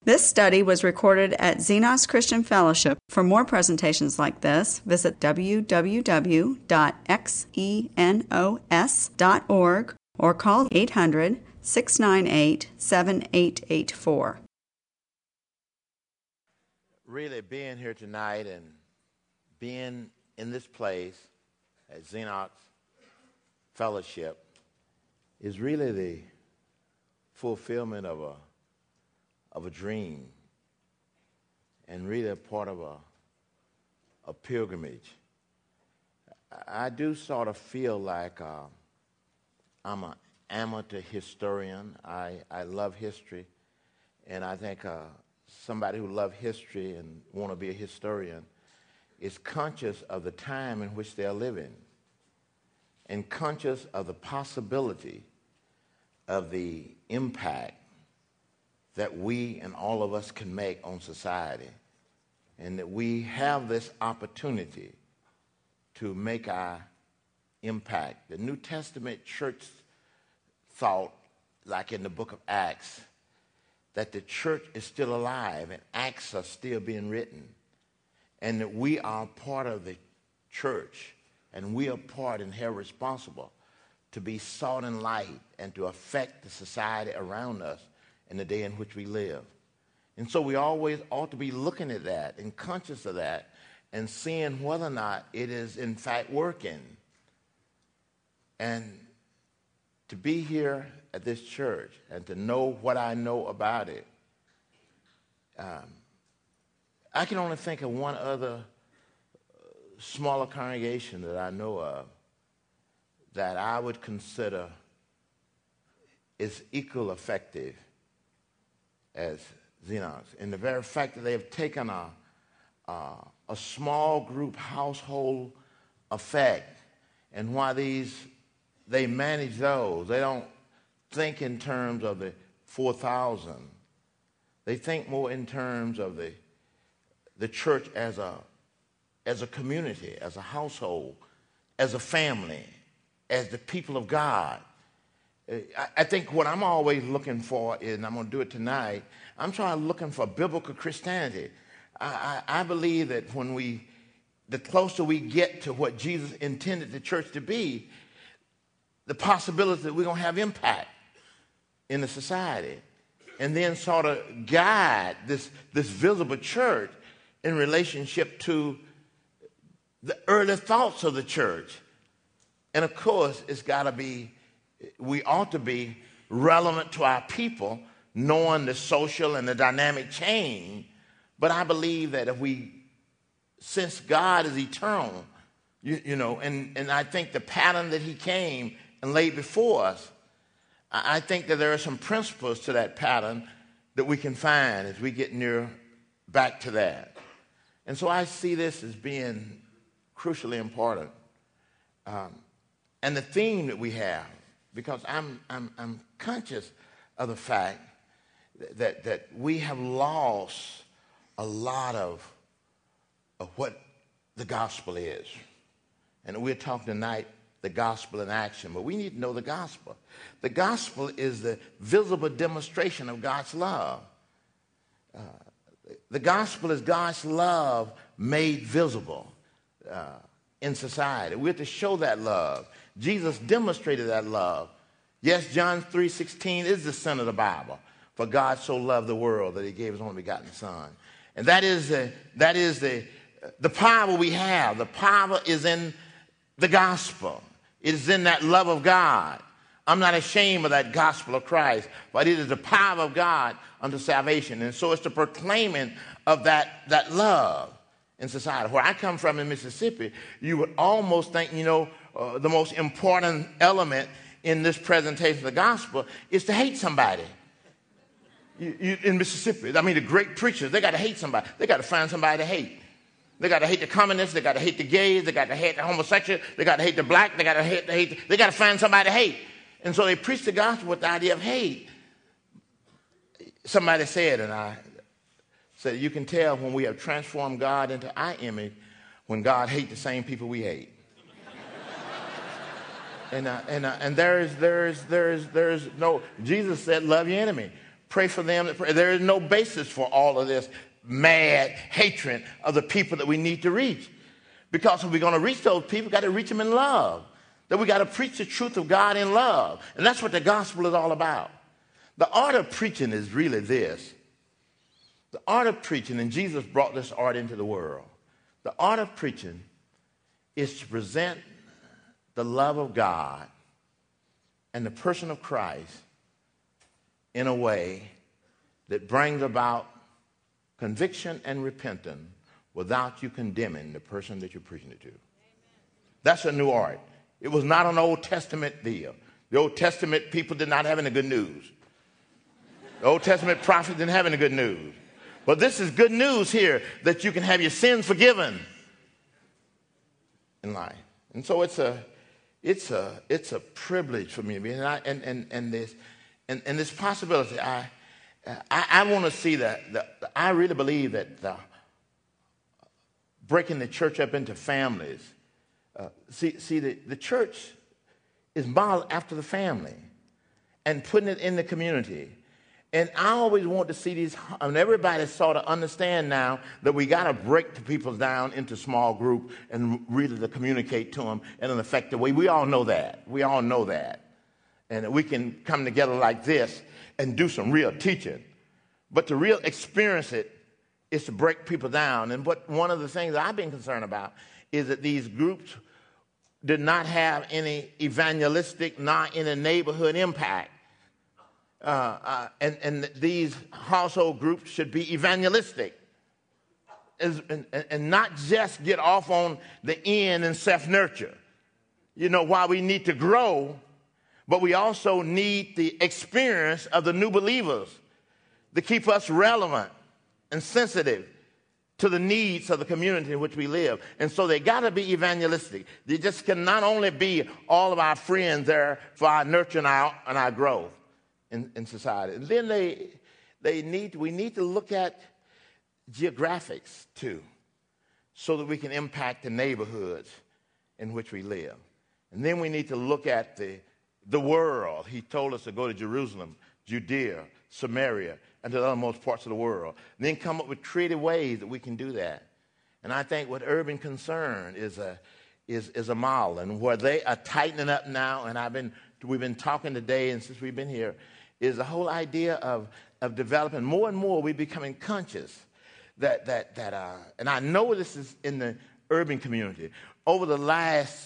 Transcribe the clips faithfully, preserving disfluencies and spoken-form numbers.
This study was recorded at Xenos Christian Fellowship. For more presentations like this, visit w w w dot xenos dot org or call eight hundred, six nine eight, seven eight eight four. Really being here tonight and being in this place at Xenos Fellowship is really the fulfillment of a of a dream and really a part of a, a pilgrimage. I do sort of feel like uh, I'm an amateur historian. I, I love history, and I think uh, somebody who loves history and want to be a historian is conscious of the time in which they're living and conscious of the possibility of the impact that we and all of us can make on society, and that we have this opportunity to make our impact. The New Testament church thought, like in the book of Acts, that the church is still alive and Acts are still being written, and that we are part of the church, and we are part and held responsible to be salt and light and to affect the society around us in the day in which we live. And so we always ought to be looking at that and conscious of that and seeing whether or not it is in fact working. And to be here at this church and to know what I know about it, um, I can only think of one other smaller congregation that I know of that I would consider is equal effective as Xenos, in the very fact that they have taken a, uh, a small group household effect, and while these, they manage those, they don't think in terms of the four thousand. They think more in terms of the, the church as a, as a community, as a household, as a family, as the people of God. I think what I'm always looking for is, and I'm going to do it tonight, I'm trying looking for biblical Christianity. I, I, I believe that when we, the closer we get to what Jesus intended the church to be, the possibility that we're going to have impact in the society, and then sort of guide this, this visible church in relationship to the early thoughts of the church. And of course, it's got to be, we ought to be relevant to our people, knowing the social and the dynamic change. But I believe that if we, since God is eternal, you, you know, and, and I think the pattern that he came and laid before us, I, I think that there are some principles to that pattern that we can find as we get near back to that. And so I see this as being crucially important. Um, and the theme that we have, because I'm, I'm, I'm conscious of the fact that, that we have lost a lot of, of what the gospel is. And we're talking tonight, the gospel in action, but we need to know the gospel. The gospel is the visible demonstration of God's love. Uh, the gospel is God's love made visible uh, in society. We're to show that love. Jesus demonstrated that love. Yes, John three sixteen is the center of the Bible. For God so loved the world that he gave his only begotten son. And that is the, that is the, the power we have. The power is in the gospel. It is in that love of God. I'm not ashamed of that gospel of Christ, but it is the power of God unto salvation. And so it's the proclaiming of that, that love in society. Where I come from in Mississippi, you would almost think, you know, uh, the most important element in this presentation of the gospel is to hate somebody. You, you, in Mississippi, I mean, the great preachers, they got to hate somebody. They got to find somebody to hate. They got to hate the communists. They got to hate the gays. They got to hate the homosexual. They got to hate the black. They got to hate. They, hate, they got to find somebody to hate. And so they preach the gospel with the idea of hate. Somebody said, and I said, you can tell when we have transformed God into our image when God hates the same people we hate. and uh, and uh, and there is there is there is there is no. Jesus said, love your enemy. Pray for them. There is no basis for all of this mad hatred of the people that we need to reach. Because if we're going to reach those people, we've got to reach them in love. That we got to preach the truth of God in love. And that's what the gospel is all about. The art of preaching is really this. The art of preaching, and Jesus brought this art into the world. The art of preaching is to present the love of God and the person of Christ in a way that brings about conviction and repentance without you condemning the person that you're preaching it to. That's a new art. It was not an Old Testament deal. The Old Testament people did not have any good news. The Old Testament prophets didn't have any good news. But this is good news here, that you can have your sins forgiven in life. And so it's a it's a it's a privilege for me to be, and I, and, and and this and, and this possibility. I I, I want to see that. The, I really believe that the, breaking the church up into families. Uh, see see the, the church is modeled after the family, and putting it in the community. And I always want to see these, and everybody sort of understand now that we got to break the people down into small groups and really to communicate to them in an effective way. We all know that. We all know that. And we can come together like this and do some real teaching. But to real experience it is to break people down. And what one of the things that I've been concerned about is that these groups did not have any evangelistic, not in a neighborhood impact. Uh, uh, and, and these household groups should be evangelistic As, and, and not just get off on the end and self-nurture. You know, while we need to grow, but we also need the experience of the new believers to keep us relevant and sensitive to the needs of the community in which we live. And so they got to be evangelistic. They just can not only be all of our friends there for our nurture and our, and our growth. In, in society. And then they, they need, we need to look at geographics too, so that we can impact the neighborhoods in which we live. And then we need to look at the, the world. He told us to go to Jerusalem, Judea, Samaria, and to the uttermost parts of the world. And then come up with creative ways that we can do that. And I think what Urban Concern is a, is, is a model, and where they are tightening up now, and I've been, we've been talking today and since we've been here, is the whole idea of, of developing. More and more we're becoming conscious that, that, that uh, and I know this is in the urban community, over the last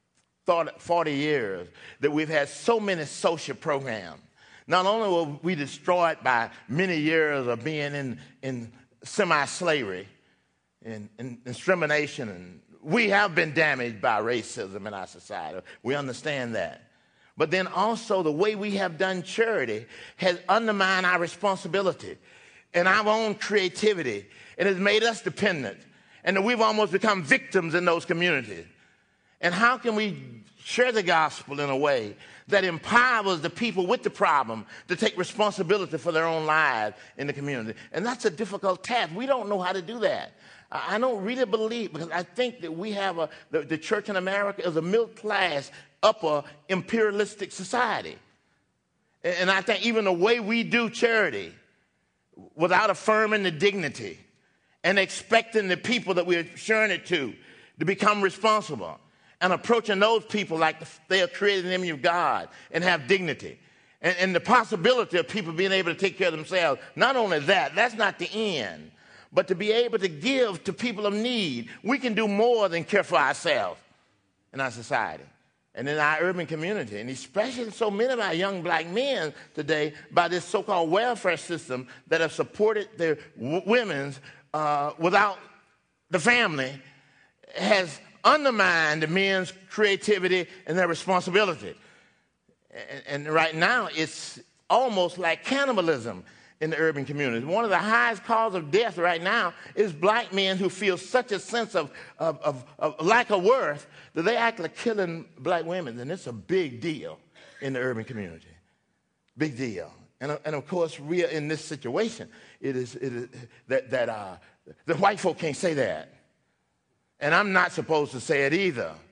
forty years that we've had so many social programs. Not only were we destroyed by many years of being in, in semi-slavery and, and discrimination, and we have been damaged by racism in our society. We understand that. But then also the way we have done charity has undermined our responsibility and our own creativity, and has made us dependent, and that we've almost become victims in those communities. And how can we share the gospel in a way that empowers the people with the problem to take responsibility for their own lives in the community? And that's a difficult task. We don't know how to do that. I don't really believe, because I think that we have a, the, the church in America is a middle class, upper imperialistic society. And, and I think even the way we do charity, without affirming the dignity and expecting the people that we're sharing it to to become responsible, and approaching those people like they are created in the image of God and have dignity. And, and the possibility of people being able to take care of themselves. Not only that, that's not the end, but to be able to give to people of need. We can do more than care for ourselves in our society and in our urban community, and especially so many of our young black men today by this so-called welfare system that have supported their w- women's uh, without the family has undermined the men's creativity and their responsibility. And, and right now, it's almost like cannibalism in the urban community. One of the highest causes of death right now is black men who feel such a sense of, of, of, of lack of worth that they act like killing black women. And it's a big deal in the urban community. Big deal. And, and of course, we are in this situation. It is, it is that, that uh, the white folk can't say that. And I'm not supposed to say it either.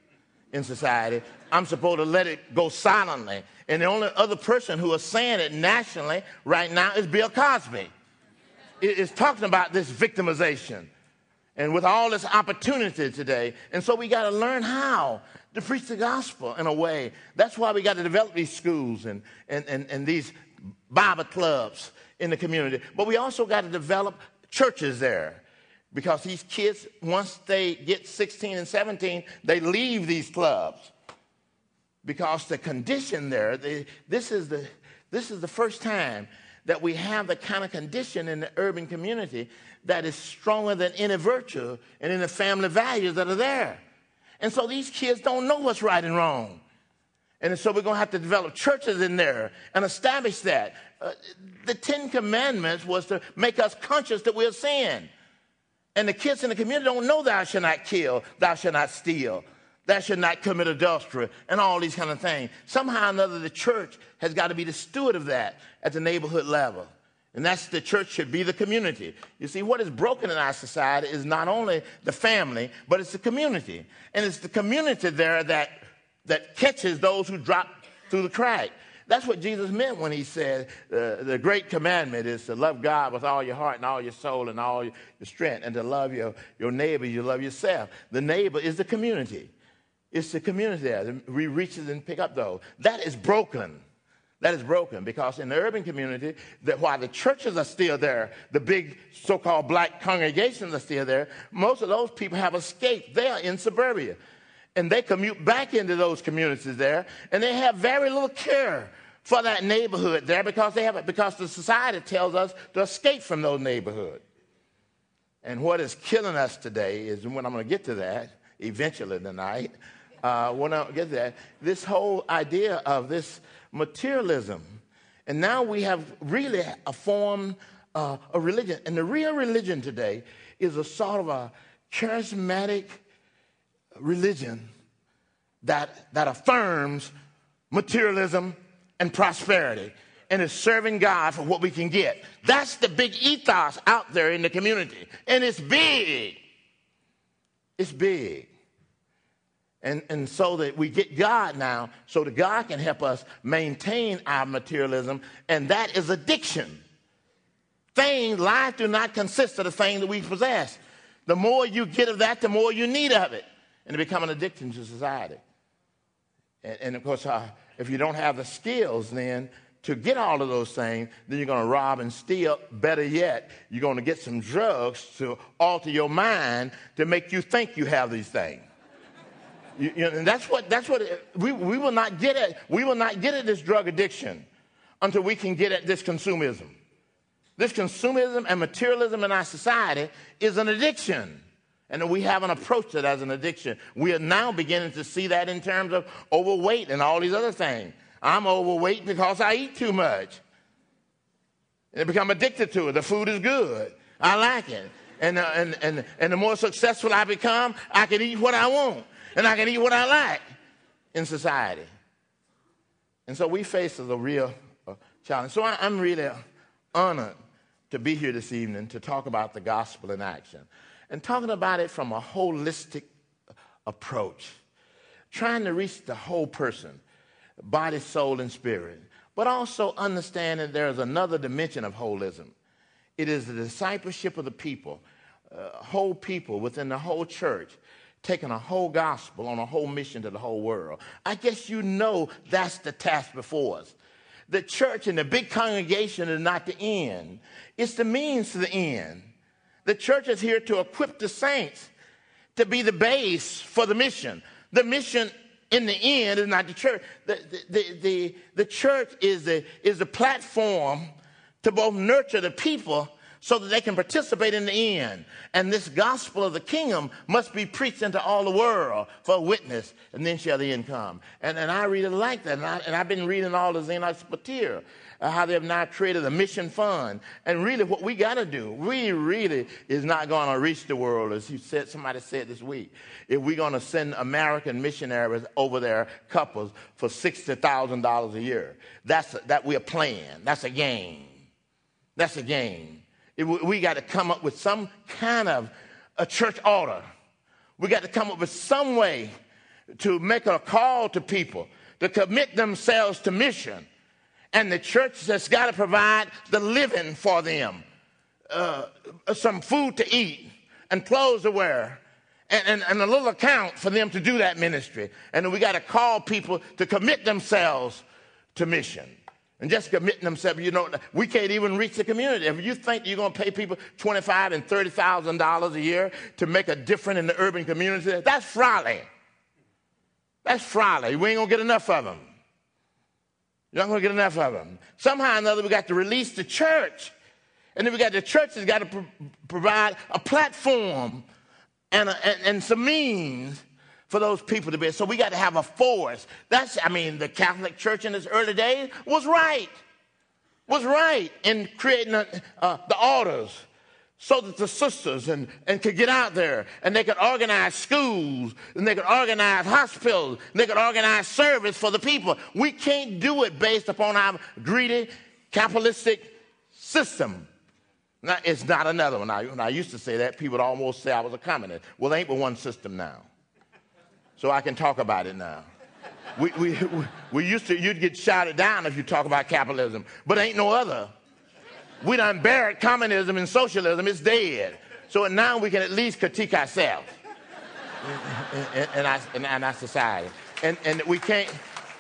in society. I'm supposed to let it go silently. And the only other person who is saying it nationally right now is Bill Cosby. It's talking about this victimization. And with all this opportunity today. And so we got to learn how to preach the gospel in a way. That's why we got to develop these schools and, and, and, and these Bible clubs in the community. But we also got to develop churches there. Because these kids, once they get sixteen and seventeen, they leave these clubs. Because the condition there, they, this is the this is the first time that we have the kind of condition in the urban community that is stronger than any virtue and in the family values that are there. And so these kids don't know what's right and wrong. And so we're going to have to develop churches in there and establish that. Uh, the Ten Commandments was to make us conscious that we're sin. And the kids in the community don't know thou shalt not kill, thou shalt not steal, thou shalt not commit adultery, and all these kind of things. Somehow or another, the church has got to be the steward of that at the neighborhood level. And that's the church should be the community. You see, what is broken in our society is not only the family, but it's the community. And it's the community there that, that catches those who drop through the crack. That's what Jesus meant when he said uh, the great commandment is to love God with all your heart and all your soul and all your strength, and to love your, your neighbor, you love yourself. The neighbor is the community. It's the community there. We reach and pick up those. That is broken. That is broken because in the urban community, that while the churches are still there, the big so-called black congregations are still there, most of those people have escaped. They are in suburbia. And they commute back into those communities there, and they have very little care for that neighborhood there because they have it, because the society tells us to escape from those neighborhoods. And what is killing us today is, when I'm going to get to that eventually tonight, uh, when I get to that, this whole idea of this materialism. And now we have really a form, uh, a religion. And the real religion today is a sort of a charismatic religion that, that affirms materialism and prosperity and is serving God for what we can get. That's the big ethos out there in the community. And it's big. It's big. And, and so that we get God now so that God can help us maintain our materialism, and that is addiction. Things, life do not consist of the things that we possess. The more you get of that, the more you need of it. And it becomes an addiction to society. And, and of course, uh, if you don't have the skills then to get all of those things, then you're going to rob and steal. Better yet, you're going to get some drugs to alter your mind to make you think you have these things. you, you know, and that's what that's what it, we we will not get at. We will not get at this drug addiction until we can get at this consumerism. This consumerism and materialism in our society is an addiction. And we haven't approached it as an addiction. We are now beginning to see that in terms of overweight and all these other things. I'm overweight because I eat too much. And I become addicted to it. The food is good. I like it. And, uh, and, and, and the more successful I become, I can eat what I want. And I can eat what I like in society. And so we face a real uh, challenge. So I, I'm really honored to be here this evening to talk about the gospel in action. And talking about it from a holistic approach, trying to reach the whole person, body, soul, and spirit, but also understanding there's another dimension of holism. It is the discipleship of the people, uh, whole people within the whole church, taking a whole gospel on a whole mission to the whole world. I guess you know that's the task before us. The church and the big congregation is not the end. It's the means to the end. The church is here to equip the saints to be the base for the mission. The mission in the end is not the church. The, the, the, the, the church is the, is the platform to both nurture the people so that they can participate in the end. And this gospel of the kingdom must be preached into all the world for a witness, and then shall the end come. And, and I really like that. And, I, and I've been reading all the Xenos material. Uh, how they have now created a mission fund. And really what we got to do, we really is not going to reach the world, as you said, somebody said this week, if we're going to send American missionaries over there, couples, for sixty thousand dollars a year. That's a, that we're playing. That's a game. That's a game. It, we got to come up with some kind of a church order. We got to come up with some way to make a call to people to commit themselves to mission. And the church has got to provide the living for them, uh, some food to eat and clothes to wear, and, and, and a little account for them to do that ministry. And then we got to call people to commit themselves to mission. And just committing themselves, you know, we can't even reach the community. If you think you're going to pay people twenty-five thousand and thirty thousand dollars a year to make a difference in the urban community, that's folly. That's folly. We ain't going to get enough of them. You're not going to get enough of them. Somehow or another, we got to release the church. And then we got the church that's got to pro- provide a platform and, a, and, and some means for those people to be. So we got to have a force. That's, I mean, the Catholic Church in its early days was right. Was right in creating a, uh, the orders so that the sisters and, and could get out there and they could organize schools and they could organize hospitals and they could organize service for the people. We can't do it based upon our greedy, capitalistic system. Now, it's not another one. I, when I used to say that, people would almost say I was a communist. Well, there ain't but one system now. So I can talk about it now. We, we, we used to, you'd get shouted down if you talk about capitalism, but ain't no other. We done buried communism and socialism. It's dead. So now we can at least critique ourselves in, in, in, our, in, in our society. And, and we can't,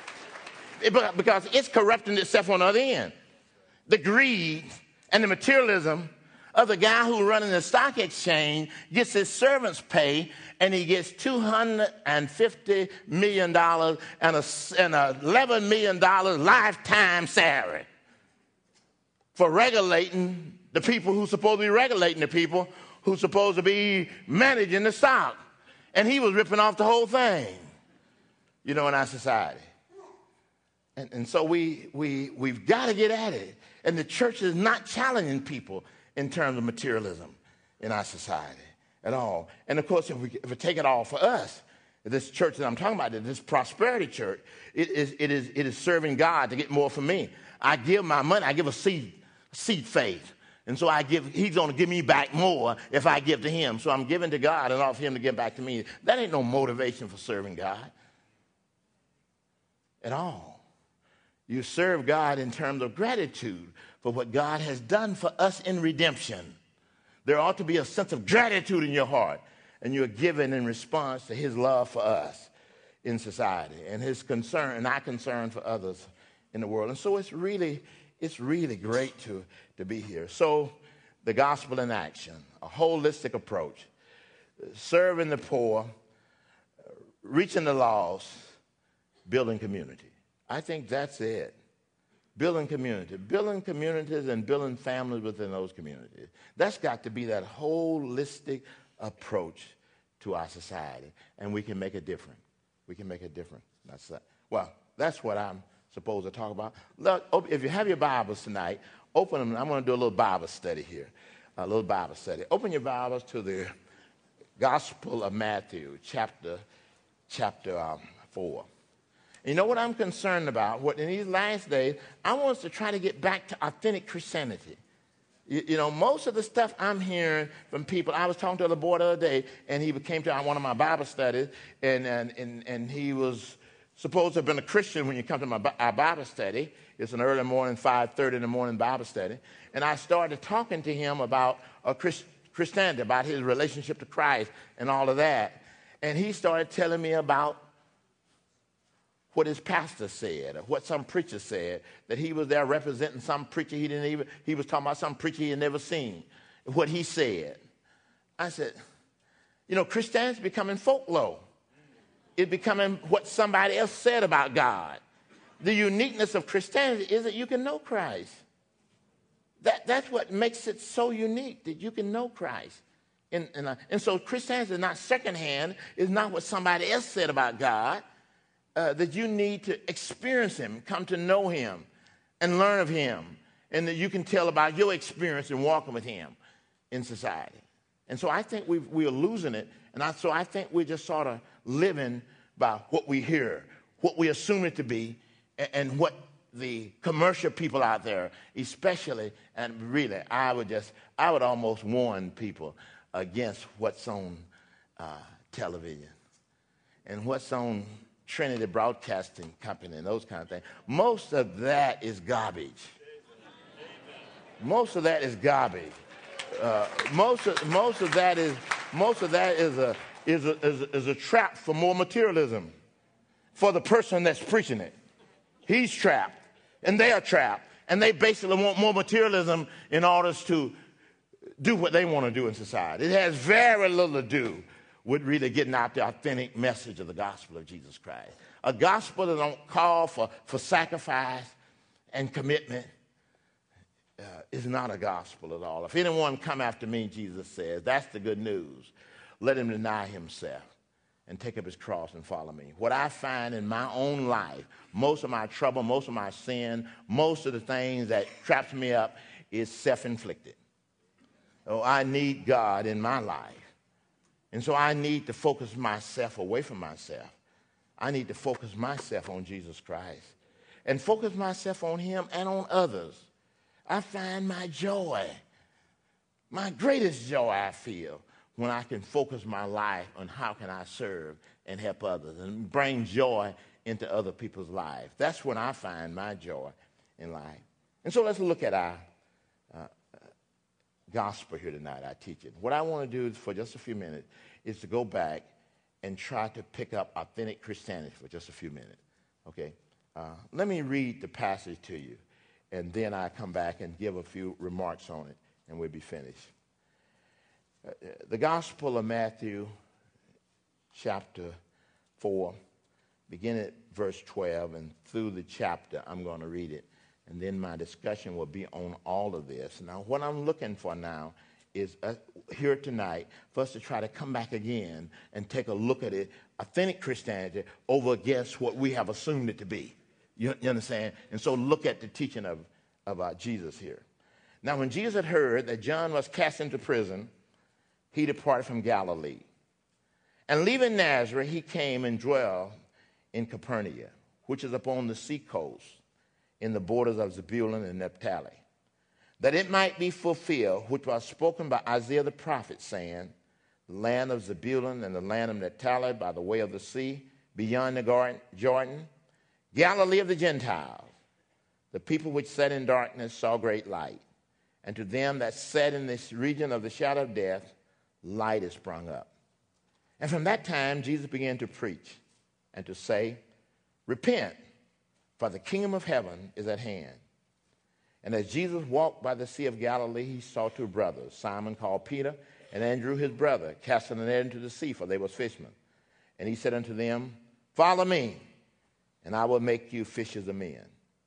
because it's corrupting itself on the other end. The greed and the materialism of the guy who running the stock exchange gets his servants pay, and he gets two hundred fifty million dollars and a, and a eleven million dollars lifetime salary for regulating the people who's supposed to be regulating the people who's supposed to be managing the stock. And he was ripping off the whole thing, you know, in our society. And, and so we, we, we've got to get at it. And the church is not challenging people in terms of materialism in our society at all. And, of course, if we, if we take it all for us, this church that I'm talking about, this prosperity church, it is, it is, it is serving God to get more from me. I give my money. I give a seed, seed faith. And so I give, he's going to give me back more if I give to him. So I'm giving to God and offer him to give back to me. That ain't no motivation for serving God at all. You serve God in terms of gratitude for what God has done for us in redemption. There ought to be a sense of gratitude in your heart, and you're given in response to his love for us in society and his concern and our concern for others in the world. And so it's really, it's really great to, to be here. So the gospel in action, a holistic approach, serving the poor, reaching the lost, building community. I think that's it. Building community. Building communities and building families within those communities. That's got to be that holistic approach to our society. And we can make a difference. We can make a difference. That's that. Well, that's what I'm supposed to talk about. Look, if you have your Bibles tonight, open them. I'm going to do a little Bible study here. A little Bible study. Open your Bibles to the Gospel of Matthew, chapter, chapter um, four. You know what I'm concerned about? What in these last days, I want us to try to get back to authentic Christianity. You, you know, most of the stuff I'm hearing from people, I was talking to the boy the other day, and he came to one of my Bible studies, and, and, and, and he was supposed to have been a Christian when you come to my our Bible study. It's an early morning, five thirty in the morning Bible study. And I started talking to him about uh, Christ, Christianity, about his relationship to Christ and all of that. And he started telling me about what his pastor said, or what some preacher said, that he was there representing some preacher he didn't even, he was talking about some preacher he had never seen, what he said. I said, you know, Christianity's becoming folklore. It's becoming what somebody else said about God. The uniqueness of Christianity is that you can know Christ. That, that's what makes it so unique, that you can know Christ. And, and, uh, and so Christianity is not secondhand, it's not what somebody else said about God. Uh, that you need to experience him, come to know him, and learn of him, and that you can tell about your experience in walking with him in society. And so I think we've, we are losing it, and I, so I think we're just sort of living by what we hear, what we assume it to be, and, and what the commercial people out there, especially, and really, I would just, I would almost warn people against what's on uh, television. and what's on Trinity Broadcasting Company and those kind of things, most of that is garbage. Most of that is garbage. Uh, most of most of that is most of that is a is a, is a is a trap for more materialism for the person that's preaching it. He's trapped, and they are trapped, and they basically want more materialism in order to do what they want to do in society. It has very little to do with really getting out the authentic message of the gospel of Jesus Christ. A gospel that don't call for, for sacrifice and commitment uh, is not a gospel at all. If anyone come after me, Jesus says, that's the good news. Let him deny himself and take up his cross and follow me. What I find in my own life, most of my trouble, most of my sin, most of the things that traps me up is self-inflicted. Oh, I need God in my life. And so I need to focus myself away from myself. I need to focus myself on Jesus Christ and focus myself on him and on others. I find my joy, my greatest joy I feel when I can focus my life on how can I serve and help others and bring joy into other people's lives. That's when I find my joy in life. And so let's look at our uh, gospel here tonight, our teaching. What I want to do for just a few minutes is to go back and try to pick up authentic Christianity for just a few minutes. Okay? Uh, let me read the passage to you, and then I come back and give a few remarks on it, and we'll be finished. Uh, the Gospel of Matthew, chapter four, beginning at verse twelve, and through the chapter, I'm going to read it. And then my discussion will be on all of this. Now, what I'm looking for now is uh, here tonight for us to try to come back again and take a look at it, authentic Christianity, over against what we have assumed it to be. You, you understand? And so look at the teaching of, of uh, Jesus here. Now, when Jesus had heard that John was cast into prison, he departed from Galilee. And leaving Nazareth, he came and dwelt in Capernaum, which is upon the seacoast, in the borders of Zebulun and Naphtali, that it might be fulfilled, which was spoken by Isaiah the prophet, saying, the land of Zebulun and the land of Naphtali by the way of the sea, beyond the Jordan, Galilee of the Gentiles. The people which sat in darkness saw great light, and to them that sat in this region of the shadow of death, light is sprung up. And from that time Jesus began to preach and to say, repent, for the kingdom of heaven is at hand. And as Jesus walked by the Sea of Galilee, he saw two brothers, Simon called Peter, and Andrew his brother, casting a net into the sea, for they were fishermen. And he said unto them, follow me, and I will make you fishers of men.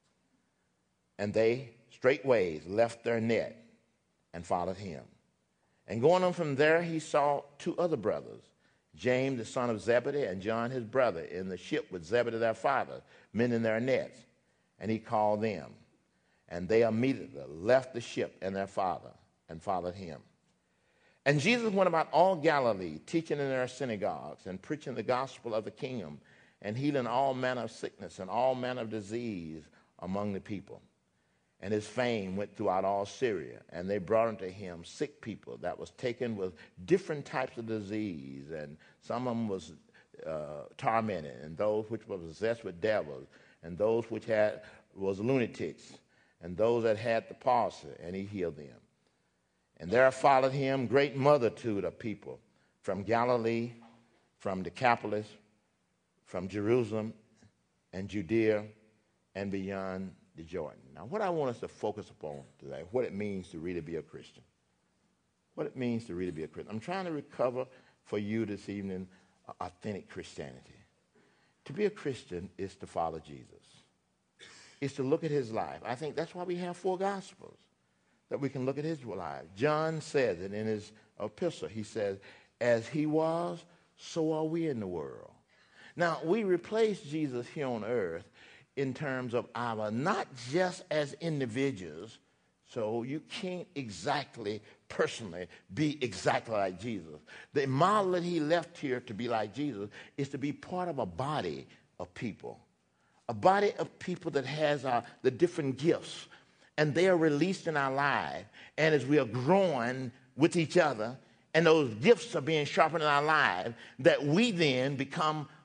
And they straightway left their net and followed him. And going on from there, he saw two other brothers, James the son of Zebedee and John his brother, in the ship with Zebedee their father, mending their nets. And he called them. And they immediately left the ship and their father and followed him. And Jesus went about all Galilee, teaching in their synagogues and preaching the gospel of the kingdom and healing all manner of sickness and all manner of disease among the people. And his fame went throughout all Syria, and they brought unto him sick people that was taken with different types of disease, and some of them was uh, tormented, and those which were possessed with devils, and those which had was lunatics, and those that had the palsy, and he healed them. And there followed him great multitude of people from Galilee, from Decapolis, from Jerusalem, and Judea, and beyond the Jordan. Now, what I want us to focus upon today, what it means to really be a Christian. What it means to really be a Christian. I'm trying to recover for you this evening authentic Christianity. To be a Christian is to follow Jesus. It's to look at his life. I think that's why we have four Gospels, that we can look at his life. John says it in his epistle. He says, as he was, so are we in the world. Now, we replace Jesus here on earth in terms of our, not just as individuals, so you can't exactly personally be exactly like Jesus. The model that he left here to be like Jesus is to be part of a body of people, a body of people that has uh, the different gifts, and they are released in our life. And as we are growing with each other, and those gifts are being sharpened in our lives, that we then become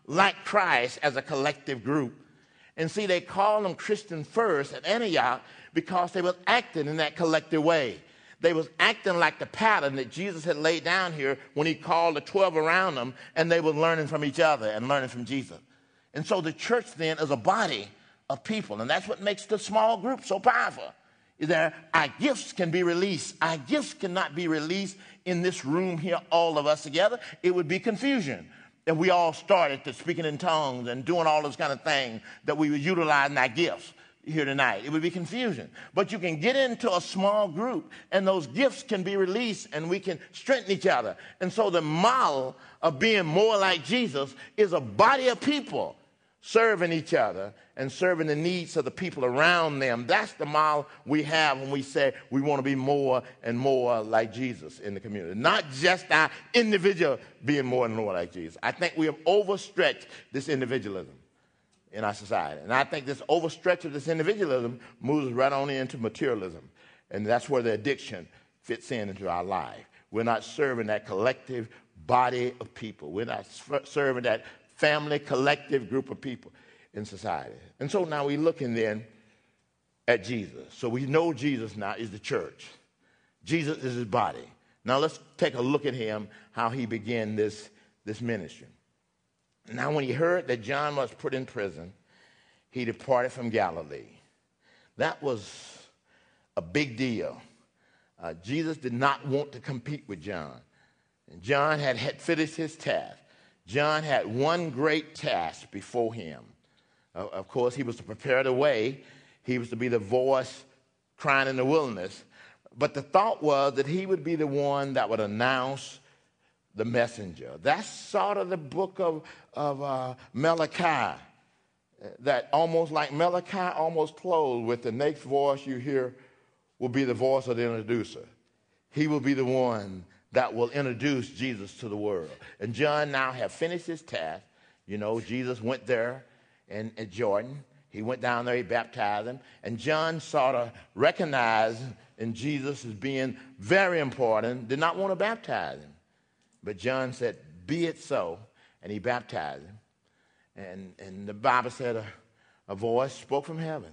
like Christ as a collective group. And see, they called them Christian first at Antioch because they was acting in that collective way. They was acting like the pattern that Jesus had laid down here when he called the twelve around them, and they were learning from each other and learning from Jesus. And so the church then is a body of people, and that's what makes the small group so powerful. Is that our gifts can be released. Our gifts cannot be released in this room here, all of us together. It would be confusion. And we all started to speaking in tongues and doing all those kind of things that we would utilize in our gifts here tonight. It would be confusion. But you can get into a small group, and those gifts can be released, and we can strengthen each other. And so the model of being more like Jesus is a body of people serving each other and serving the needs of the people around them. That's the model we have when we say we want to be more and more like Jesus in the community. Not just our individual being more and more like Jesus. I think we have overstretched this individualism in our society. And I think this overstretch of this individualism moves right on into materialism. And that's where the addiction fits in into our life. We're not serving that collective body of people. We're not serving that family, collective group of people in society. And so now we're looking then at Jesus. So we know Jesus now is the church. Jesus is his body. Now let's take a look at him, how he began this, this ministry. Now when he heard that John was put in prison, he departed from Galilee. That was a big deal. Uh, Jesus did not want to compete with John. And John had, had finished his task. John had one great task before him. Uh, of course, he was to prepare the way. He was to be the voice crying in the wilderness. But the thought was that he would be the one that would announce the messenger. That's sort of the book of, of uh, Malachi, that almost like Malachi almost closed with the next voice you hear will be the voice of the introducer. He will be the one that will introduce Jesus to the world. And John now had finished his task. You know, Jesus went there in, in Jordan. He went down there, he baptized him. And John sort of recognized in Jesus as being very important, did not want to baptize him. But John said, be it so. And he baptized him. And, and the Bible said a, a voice spoke from heaven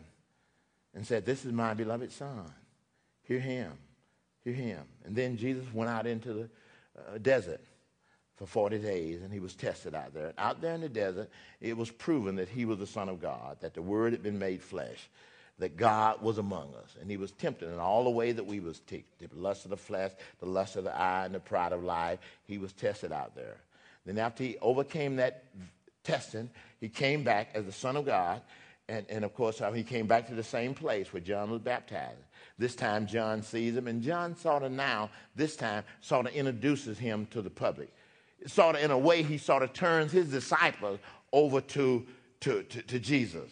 and said, this is my beloved son. Hear him. Hear him. And then Jesus went out into the uh, desert for forty days, and he was tested out there. Out there in the desert, it was proven that he was the Son of God, that the Word had been made flesh, that God was among us. And he was tempted in all the ways that we was tempted, the lust of the flesh, the lust of the eye, and the pride of life. He was tested out there. Then after he overcame that testing, he came back as the Son of God. And, and of course, he came back to the same place where John was baptized. This time, John sees him, and John sort of now, this time, sort of introduces him to the public. Sort of in a way, he sort of turns his disciples over to, to, to, to Jesus.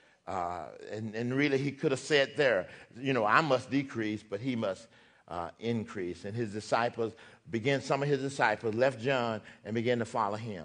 Uh, and, and really, he could have said there, you know, I must decrease, but he must uh, increase. And his disciples began, some of his disciples left John and began to follow him.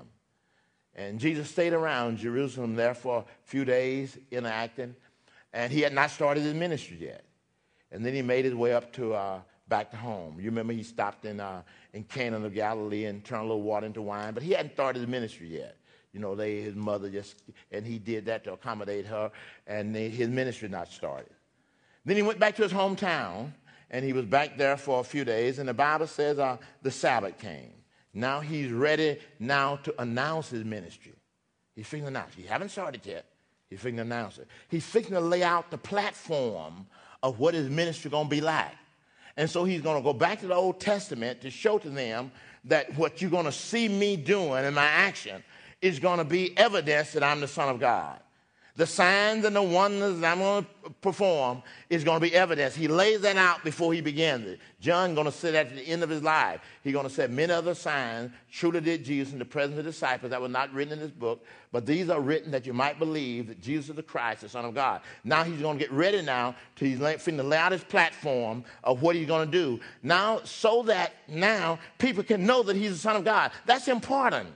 And Jesus stayed around Jerusalem there for a few days, interacting, and he had not started his ministry yet. And then he made his way up to uh, back to home. You remember he stopped in uh, in Cana of Galilee and turned a little water into wine, but he hadn't started his ministry yet. You know, they, his mother just, and he did that to accommodate her, and they, his ministry not started. Then he went back to his hometown, and he was back there for a few days, and the Bible says uh, the Sabbath came. Now he's ready now to announce his ministry. He's fixing to announce. He haven't started yet. He's fixing to announce it. He's fixing to lay out the platform of what his ministry is going to be like. And so he's going to go back to the Old Testament to show to them that what you're going to see me doing in my action is going to be evidence that I'm the Son of God. The signs and the wonders that I'm going to perform is going to be evidence. He lays that out before he begins it. John going to say that at the end of his life. He's going to say many other signs truly did Jesus in the presence of the disciples that were not written in this book, but these are written that you might believe that Jesus is the Christ, the Son of God. Now he's going to get ready now to he's finna lay out his platform of what he's going to do. Now, so that now people can know that he's the Son of God. That's important.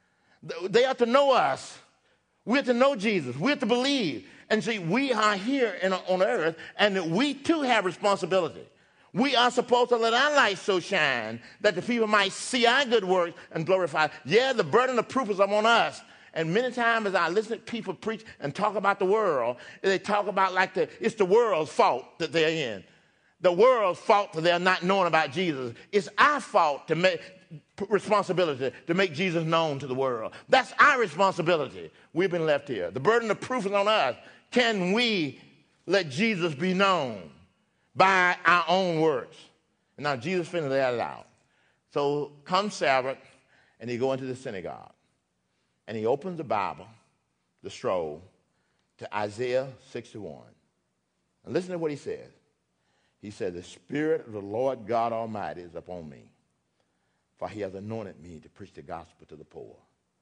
They have to know us. We have to know Jesus. We have to believe. And see, we are here in, on earth, and we too have responsibility. We are supposed to let our light so shine that the people might see our good works and glorify. Yeah, the burden of proof is upon us, And many times as I listen to people preach and talk about the world, they talk about like the, it's the world's fault that they're in. The world's fault that they're not knowing about Jesus. It's our fault to make responsibility to make Jesus known to the world. That's our responsibility. We've been left here. The burden of proof is on us. Can we let Jesus be known by our own works? And now Jesus finna lay it out. So come Sabbath, and he go into the synagogue, and he opens the Bible, the scroll, to Isaiah sixty-one. And listen to what he says. He said, the Spirit of the Lord God Almighty is upon me, for he has anointed me to preach the gospel to the poor.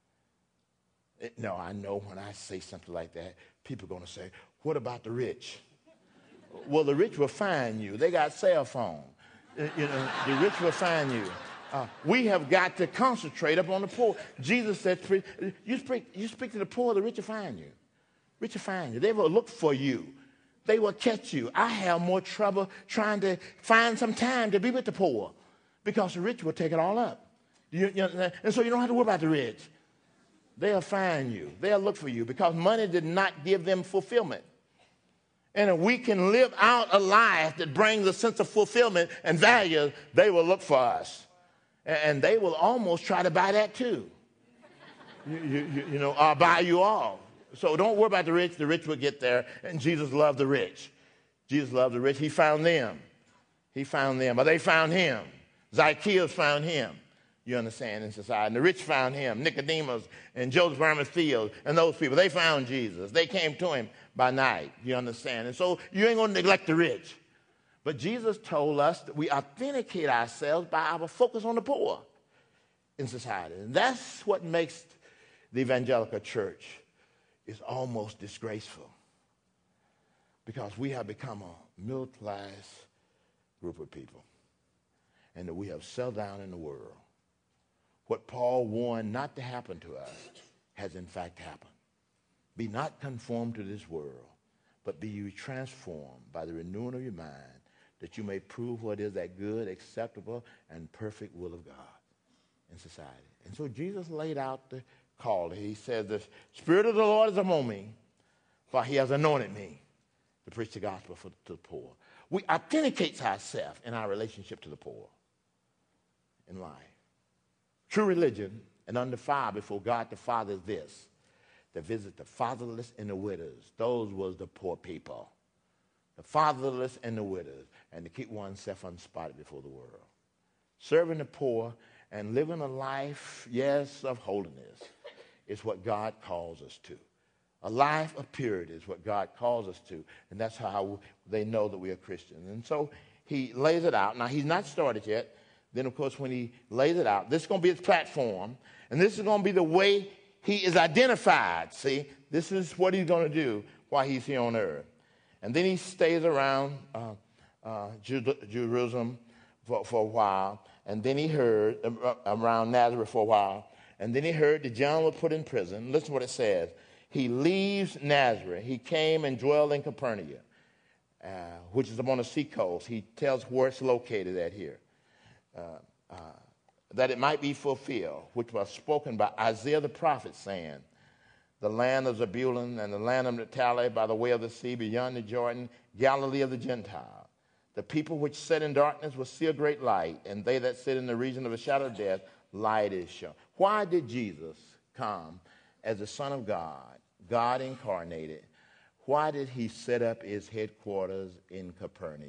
It, no, I know when I say something like that, people are going to say, what about the rich? Well, the rich will find you. They got cell phone. You know, the rich will find you. Uh, we have got to concentrate upon the poor. Jesus said, you speak, you speak to the poor, the rich will find you. Rich will find you. They will look for you. They will catch you. I have more trouble trying to find some time to be with the poor because the rich will take it all up. You, you know, and so you don't have to worry about the rich. They'll find you. They'll look for you because money did not give them fulfillment. And if we can live out a life that brings a sense of fulfillment and value, they will look for us. And they will almost try to buy that too. You, you, you know, or buy you all. So don't worry about the rich. The rich will get there. And Jesus loved the rich. Jesus loved the rich. He found them. He found them. But they found him. Zacchaeus found him. You understand, in society. And the rich found him. Nicodemus and Joseph Arimathea and those people. They found Jesus. They came to him by night. You understand? And so you ain't going to neglect the rich. But Jesus told us that we authenticate ourselves by our focus on the poor in society. And that's what makes the evangelical church is almost disgraceful because we have become a middle-class group of people and that we have settled down in the world. What Paul warned not to happen to us has in fact happened. Be not conformed to this world, but be you transformed by the renewing of your mind, that you may prove what is that good, acceptable, and perfect will of God in society. And so Jesus laid out the call. He said, the Spirit of the Lord is among me, for he has anointed me to preach the gospel for, to the poor. We authenticate ourselves in our relationship to the poor in life. True religion and undefiled before God the Father is this, to visit the fatherless and the widows. Those was the poor people. The fatherless and the widows, and to keep oneself unspotted before the world. Serving the poor and living a life, yes, of holiness is what God calls us to. A life of purity is what God calls us to, and that's how they know that we are Christians. And so he lays it out. Now, he's not started yet. Then, of course, when he lays it out, this is going to be his platform, and this is going to be the way he is identified. See, this is what he's going to do while he's here on earth. And then he stays around uh, uh, Jerusalem for, for a while. And then he heard uh, around Nazareth for a while. And then he heard that John was put in prison. Listen to what it says. He leaves Nazareth. He came and dwelled in Capernaum, uh, which is upon the seacoast. He tells where it's located at here. Uh, uh, that it might be fulfilled, which was spoken by Isaiah the prophet, saying, the land of Zebulun and the land of Naphtali by the way of the sea beyond the Jordan, Galilee of the Gentiles. The people which sit in darkness will see a great light, and they that sit in the region of the shadow of death, light is shown. Why did Jesus come as the Son of God, God incarnated? Why did he set up his headquarters in Capernaum?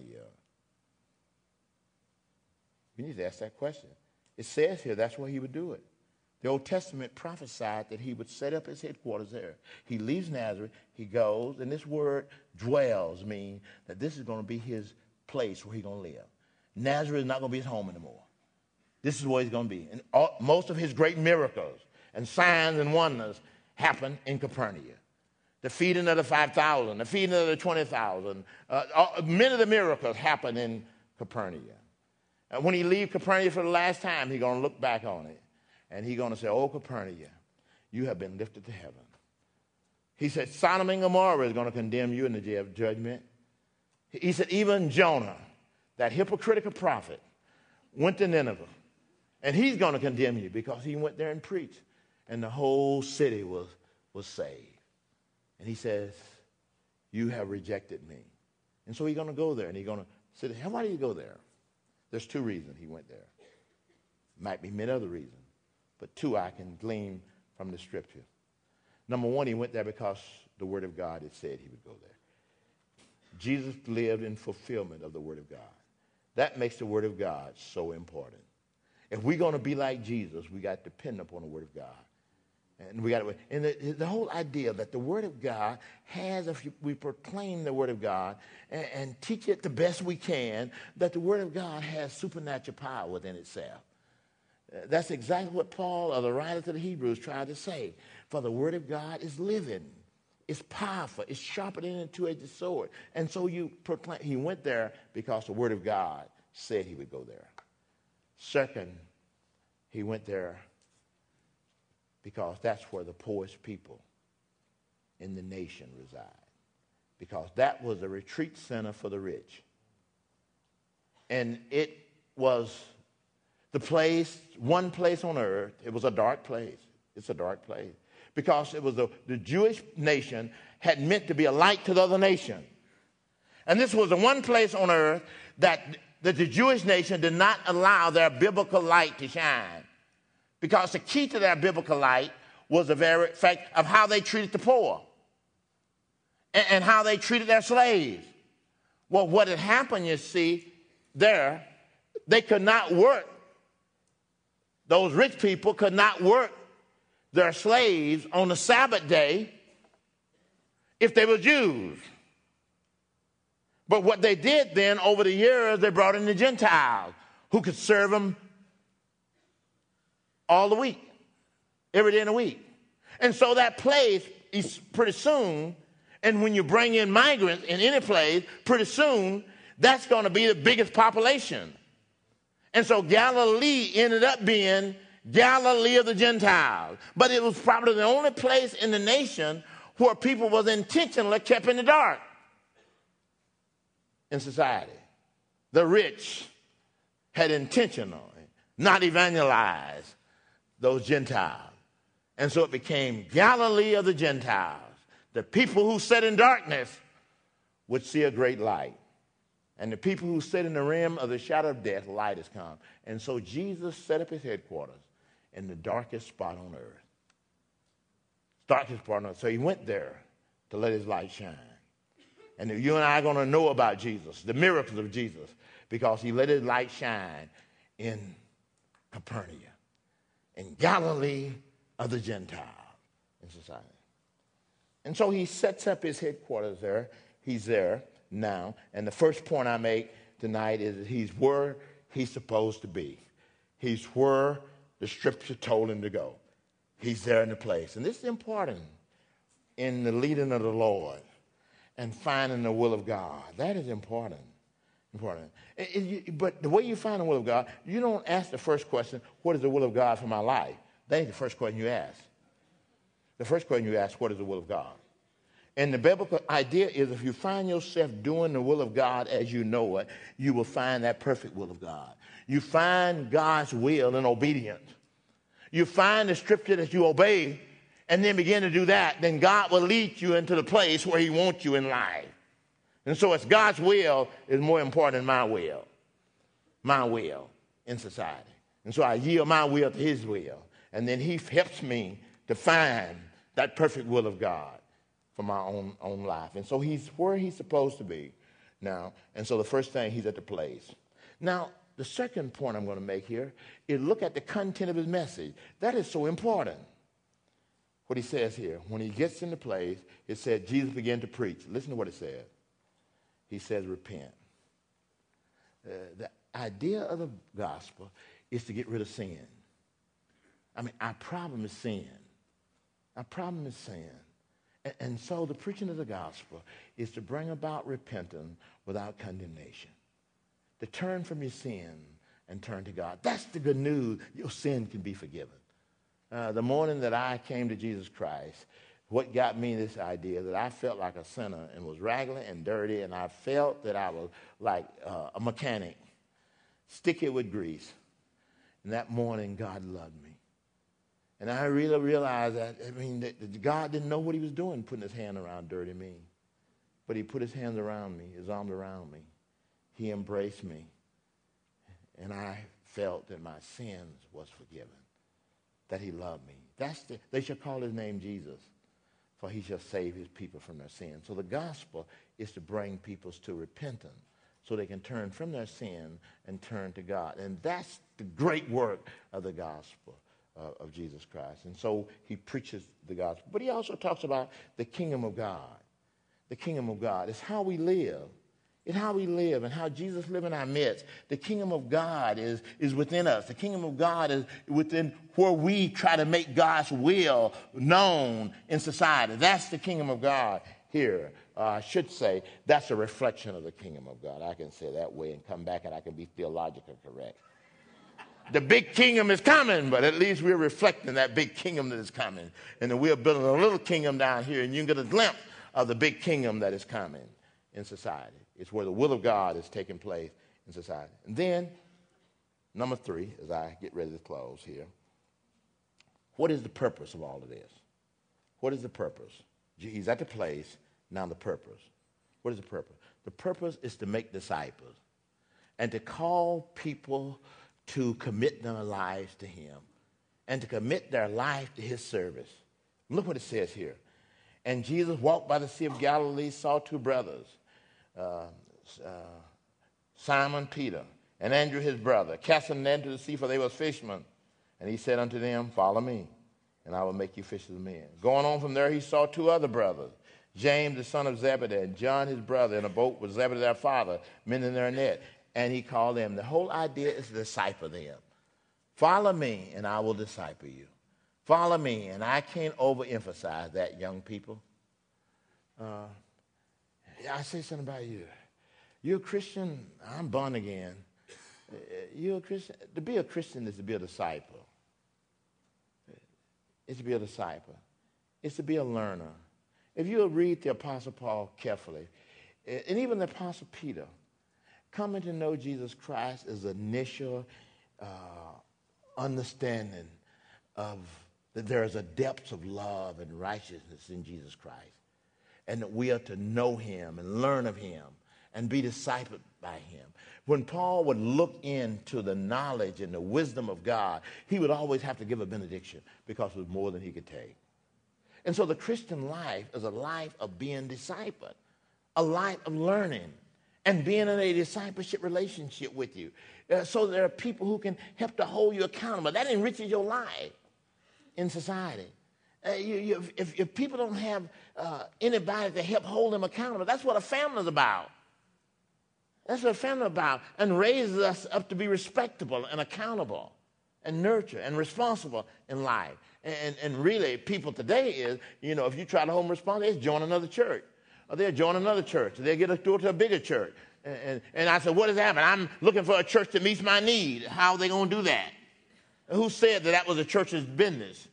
You need to ask that question. It says here that's where he would do it. The Old Testament prophesied that he would set up his headquarters there. He leaves Nazareth, he goes, and this word dwells means that this is going to be his place where he's going to live. Nazareth is not going to be his home anymore. This is where he's going to be. And all, most of his great miracles and signs and wonders happen in Capernaum. The feeding of the five thousand, the feeding of the twenty thousand, uh, all, many of the miracles happen in Capernaum. And when he leaves Capernaum for the last time, he's going to look back on it. And he's going to say, oh, Capernaum, you have been lifted to heaven. He said, Sodom and Gomorrah is going to condemn you in the day of judgment. He said, even Jonah, that hypocritical prophet, went to Nineveh. And he's going to condemn you because he went there and preached. and the whole city was, was saved. And he says, you have rejected me. And so he's going to go there, and he's going to say, why do you go there? There's two reasons he went there. Might be many other reasons, but two I can glean from the scripture. Number one, he went there because the word of God had said he would go there. Jesus lived in fulfillment of the word of God. That makes the word of God so important. If we're going to be like Jesus, we got to depend upon the word of God. And we got to, and the, the whole idea that the word of God has, if we proclaim the word of God and, and teach it the best we can, that the word of God has supernatural power within itself. That's exactly what Paul, or the writer to the Hebrews, tried to say. For the word of God is living. It's powerful. It's sharper than a two-edged sword. And so you proclaim. He went there because the word of God said he would go there. Second, he went there because that's where the poorest people in the nation reside. Because that was a retreat center for the rich. And it was the place, one place on earth. It was a dark place. It's a dark place. Because it was the, the Jewish nation had meant to be a light to the other nation. And this was the one place on earth that, that the Jewish nation did not allow their biblical light to shine. Because the key to their biblical light was the very fact of how they treated the poor and, and how they treated their slaves. Well, what had happened, you see, there, they could not work. Those rich people could not work their slaves on the Sabbath day if they were Jews. But what they did then over the years, they brought in the Gentiles who could serve them all the week, every day in the week. And so that place is pretty soon, and when you bring in migrants in any place, pretty soon that's going to be the biggest population. And so Galilee ended up being Galilee of the Gentiles. But it was probably the only place in the nation where people was intentionally kept in the dark in society. The rich had intentionally not evangelized those Gentiles. And so it became Galilee of the Gentiles. The people who sat in darkness would see a great light. And the people who sit in the rim of the shadow of death, light has come. And so Jesus set up his headquarters in the darkest spot on earth. Darkest spot on earth. So he went there to let his light shine. And you and I are going to know about Jesus, the miracles of Jesus, because he let his light shine in Capernaum, in Galilee of the Gentiles in society. And so he sets up his headquarters there. He's there now. And the first point I make tonight is that he's where he's supposed to be. He's where the scripture told him to go. He's there in the place. And this is important in the leading of the Lord and finding the will of God. That is important. Important. It, it, but the way you find the will of God, you don't ask the first question, what is the will of God for my life? That ain't the first question you ask. The first question you ask, what is the will of God? And the biblical idea is if you find yourself doing the will of God as you know it, you will find that perfect will of God. You find God's will in obedience. You find the scripture that you obey and then begin to do that, then God will lead you into the place where he wants you in life. And so it's God's will is more important than my will. My will in society. And so I yield my will to his will. And then he helps me to find that perfect will of God for my own, own life. And so he's where he's supposed to be now. And so the first thing, he's at the place. Now, the second point I'm going to make here is look at the content of his message. That is so important. What he says here, when he gets in the place, it said Jesus began to preach. Listen to what it said. He says, repent. Uh, the idea of the gospel is to get rid of sin. I mean, our problem is sin. Our problem is sin. And, and so the preaching of the gospel is to bring about repentance without condemnation. To turn from your sin and turn to God. That's the good news. Your sin can be forgiven. Uh, the morning that I came to Jesus Christ, what got me this idea that I felt like a sinner and was raggedy and dirty, and I felt that I was like uh, a mechanic, sticky with grease. And that morning, God loved me. And I really realized that, I mean, that, that God didn't know what he was doing, putting his hand around dirty me. But he put his hands around me, his arms around me. He embraced me. And I felt that my sins was forgiven, that he loved me. That's the, they shall call his name Jesus, for he shall save his people from their sins. So the gospel is to bring people to repentance so they can turn from their sin and turn to God. And that's the great work of the gospel uh, of Jesus Christ. And so he preaches the gospel. But he also talks about the kingdom of God. The kingdom of God is how we live. It's how we live and how Jesus lived in our midst. The kingdom of God is, is within us. The kingdom of God is within where we try to make God's will known in society. That's the kingdom of God here. Uh, I should say that's a reflection of the kingdom of God. I can say that way and come back and I can be theologically correct. The big kingdom is coming, but at least we're reflecting that big kingdom that is coming. And then we're building a little kingdom down here, and you can get a glimpse of the big kingdom that is coming in society. It's where the will of God is taking place in society. And then, number three, as I get ready to close here, what is the purpose of all of this? What is the purpose? He's at the place, now the purpose. What is the purpose? The purpose is to make disciples and to call people to commit their lives to him and to commit their life to his service. Look what it says here. And Jesus walked by the Sea of Galilee, saw two brothers, uh, uh, Simon Peter and Andrew his brother, casting them into the sea, for they were fishermen. And he said unto them, follow me, and I will make you fishers of men. Going on from there, he saw two other brothers, James the son of Zebedee, and John his brother, in a boat with Zebedee their father, mending their net. And he called them. The whole idea is to disciple them. Follow me, and I will disciple you. Follow me, and I can't overemphasize that, young people. Uh, I say something about you. You're a Christian. I'm born again. You're a Christian. To be a Christian is to be a disciple. It's to be a disciple. It's to be a learner. If you read the Apostle Paul carefully, and even the Apostle Peter, coming to know Jesus Christ is initial uh, understanding of that there is a depth of love and righteousness in Jesus Christ, and that we are to know him and learn of him and be discipled by him. When Paul would look into the knowledge and the wisdom of God, he would always have to give a benediction because it was more than he could take. And so the Christian life is a life of being discipled, a life of learning, and being in a discipleship relationship with you. Uh, so there are people who can help to hold you accountable. That enriches your life in society. Uh, you, you, if, if people don't have uh, anybody to help hold them accountable, that's what a family is about. That's what a family is about, and raises us up to be respectable and accountable and nurture and responsible in life. And, and really, people today is, you know, if you try to hold them responsible, it's join another church. Or they'll join another church. They'll get a door to a bigger church. And, and, and I said, what has happened? I'm looking for a church that meets my need. How are they going to do that? And who said that that was a church's business?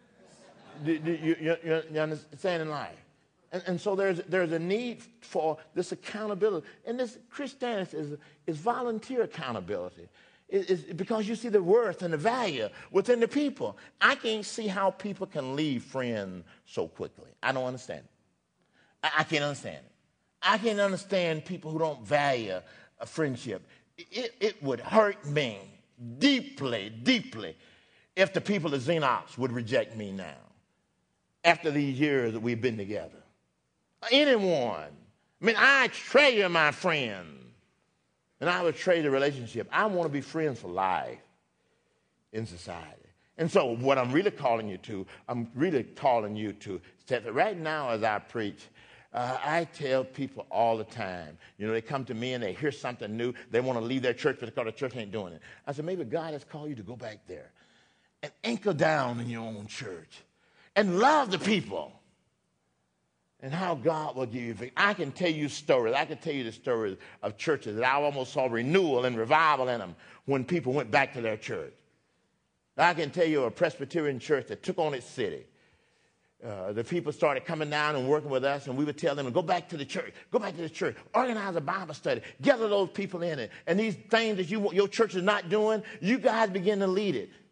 do, do you, you, you, you understand in life? And, and so there's, there's a need for this accountability. And this Christianity is, is volunteer accountability. It, it's because you see the worth and the value within the people. I can't see how people can leave friends so quickly. I don't understand it. I can't understand it. I can't understand people who don't value a friendship. It, it would hurt me deeply, deeply if the people of Xenos would reject me now after these years that we've been together. Anyone. I mean, I treasure my friend, and I would trade the relationship. I want to be friends for life in society. And so what I'm really calling you to, I'm really calling you to, that right now as I preach, Uh, I tell people all the time, you know, they come to me and they hear something new. They want to leave their church because the church ain't doing it. I said, maybe God has called you to go back there and anchor down in your own church and love the people and how God will give you victory. I can tell you stories. I can tell you the stories of churches that I almost saw renewal and revival in them when people went back to their church. I can tell you a Presbyterian church that took on its city. Uh, the people started coming down and working with us, and we would tell them, go back to the church, go back to the church, organize a Bible study, gather those people in it. And these things that you, your church is not doing, you guys begin to lead it.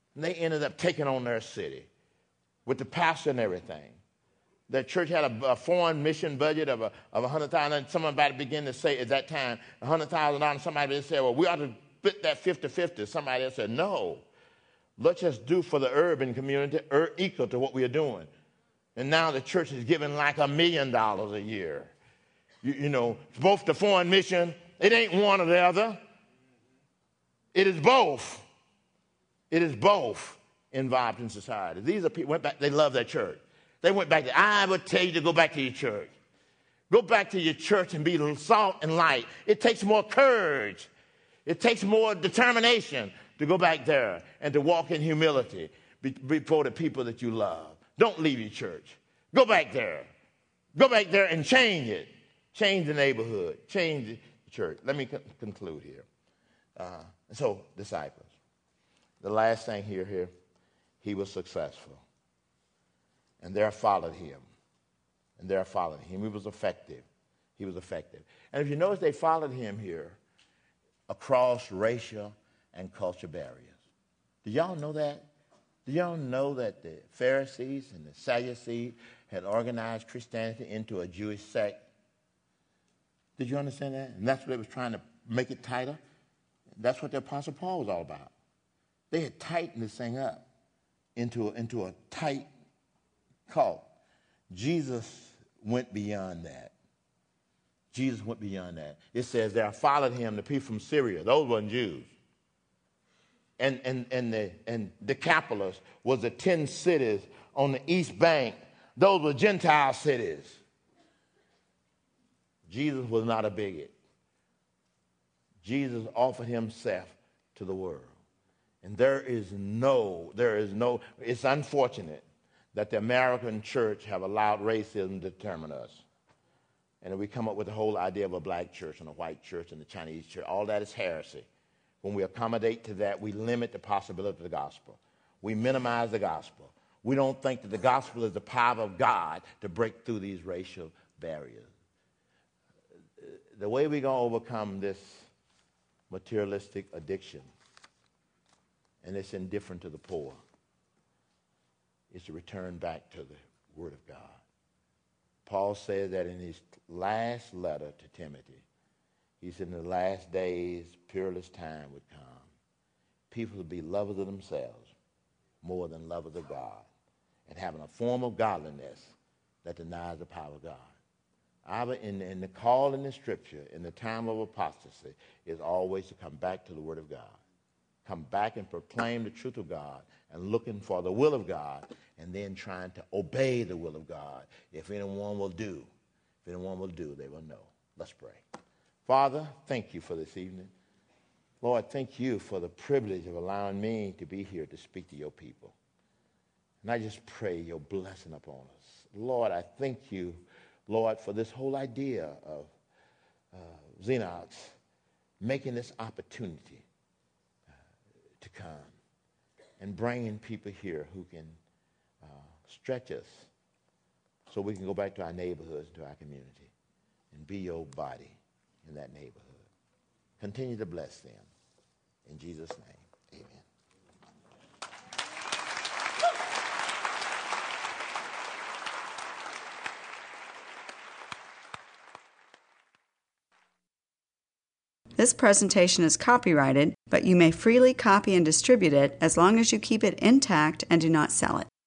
And they ended up taking on their city with the pastor and everything. The church had a, a foreign mission budget of a, of one hundred thousand dollars. Somebody began to say at that time, one hundred thousand dollars. Somebody said, well, we ought to split that fifty-fifty. Somebody else said, no. Let's just do for the urban community er, equal to what we are doing. And now the church is giving like a million dollars a year. You, you know, both the foreign mission, it ain't one or the other. It is both. It is both involved in society. These are people went back, they love their church. They went back to, I would tell you to go back to your church. Go back to your church and be salt and light. It takes more courage. It takes more determination to go back there and to walk in humility before the people that you love. Don't leave your church. Go back there. Go back there and change it. Change the neighborhood. Change the church. Let me con- conclude here. Uh, so, disciples. The last thing here, here, he was successful. And there followed him. And there followed him. He was effective. He was effective. And if you notice, they followed him here across racial and cultural barriers. Do y'all know that? Do y'all know that the Pharisees and the Sadducees had organized Christianity into a Jewish sect? Did you understand that? And that's what they was trying to make it tighter. That's what the Apostle Paul was all about. They had tightened this thing up into a, into a tight cult. Jesus went beyond that. Jesus went beyond that. It says there followed him the people from Syria. Those weren't Jews. And, and, and, the, and Decapolis was the ten cities on the east bank. Those were Gentile cities. Jesus was not a bigot. Jesus offered himself to the world. And there is no, there is no, it's unfortunate that the American church have allowed racism to determine us. And we come up with the whole idea of a black church and a white church and the Chinese church. All that is heresy. When we accommodate to that, we limit the possibility of the gospel. We minimize the gospel. We don't think that the gospel is the power of God to break through these racial barriers. The way we're going to overcome this materialistic addiction, and it's indifferent to the poor, is to return back to the Word of God. Paul says that in his last letter to Timothy, he said in the last days, peerless time would come. People would be lovers of themselves more than lovers of God, and having a form of godliness that denies the power of God. Our, in, in the call in the Scripture, in the time of apostasy, is always to come back to the Word of God. Come back and proclaim the truth of God and looking for the will of God and then trying to obey the will of God. If anyone will do, if anyone will do, they will know. Let's pray. Father, thank you for this evening. Lord, thank you for the privilege of allowing me to be here to speak to your people. And I just pray your blessing upon us. Lord, I thank you, Lord, for this whole idea of uh, Xenox making this opportunity uh, to come and bringing people here who can uh, stretch us so we can go back to our neighborhoods, to our community, and be your body in that neighborhood. Continue to bless them. In Jesus' name, amen. This presentation is copyrighted, but you may freely copy and distribute it as long as you keep it intact and do not sell it.